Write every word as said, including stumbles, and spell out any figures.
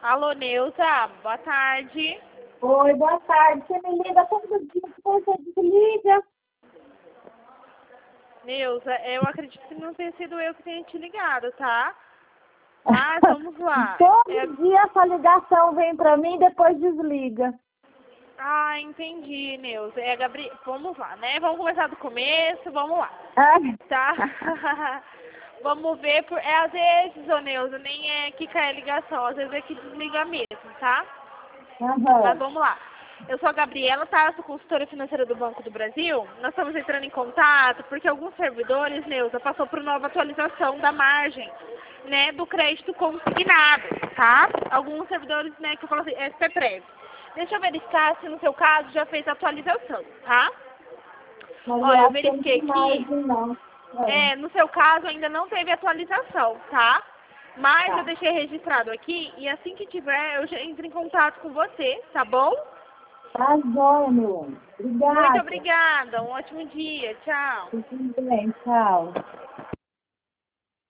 Alô, Neuza, boa tarde. Oi, boa tarde. Você me liga todo dia, depois você desliga. Neuza, eu acredito que não tenha sido eu que tenha te ligado, tá? Mas vamos lá. Todo É... dia essa ligação vem pra mim e depois desliga. Ah, entendi, Neuza. É, Gabri... Vamos lá, né? Vamos começar do começo, vamos lá. Ai. Tá? Vamos ver. Por... É, às vezes, ô Neuza, nem é que cai a ligação, às vezes é que desliga mesmo, tá? Mas Aham. vamos lá. Eu sou a Gabriela, tá? Eu sou consultora financeira do Banco do Brasil. Nós estamos entrando em contato porque alguns servidores, Neuza, passou por nova atualização da margem, né, do crédito consignado, tá? Alguns servidores, né, que eu falo assim, S P Prev. Deixa eu verificar se no seu caso já fez a atualização, tá? Mas eu Olha, eu acho que eu verifiquei não mais, aqui, não. é, no seu caso ainda não teve atualização, tá? Mas eu Tá. deixei registrado aqui e assim que tiver eu já entro em contato com você, tá bom? Tá jóia, meu amor. Muito Obrigada. obrigada. Um ótimo dia. Tchau. Tudo bem, tchau.